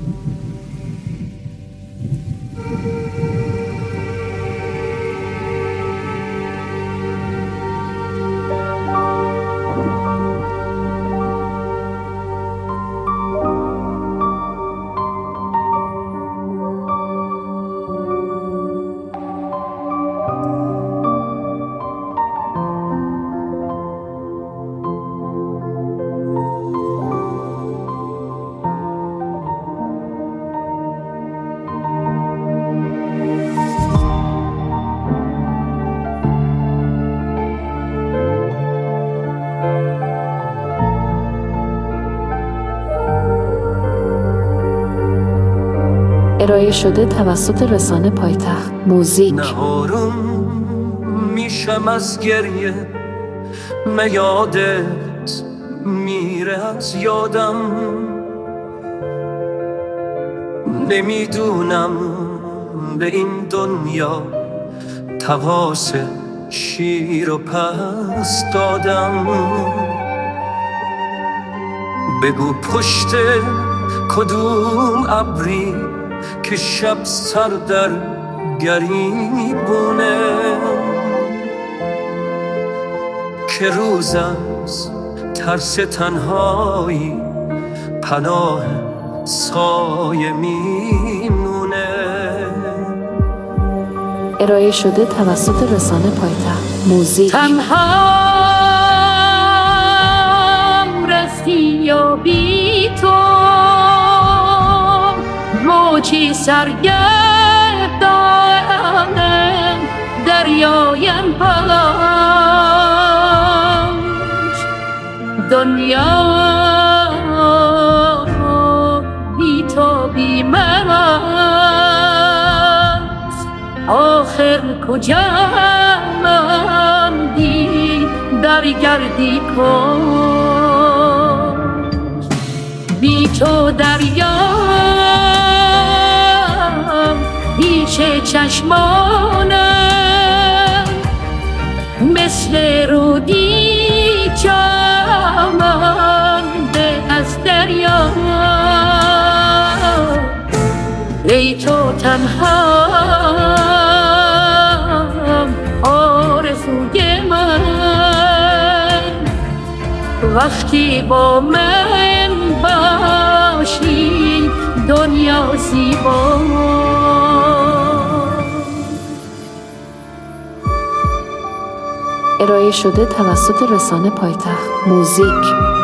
ارائه شده توسط رسانه پایتخت موزیک. نه آروم میشم از گریه، نه یادت میره از یادم. نمیدونم به این دنیا تقاص شیر و پس دادم. بگو پشت کدوم ابری که شب سر در گریبونه، که روز از ترس تنهایی پناه سایه میمونه. ارائه شده توسط رسانه پایتخت موزیک. تنهام رفتی یا بی تو، موجی سرگردانم دریایم پاش. دنیا بی تو بی من است، آخر کجا ماندی برگردی کن. بی تو دریا پیش چشمانم مثل رودی جامانده از دریا. ای تو تنها آرزوی من، وقتی با من باشی دنیا زیبا. ارائه شده توسط رسانه پایتخت موزیک.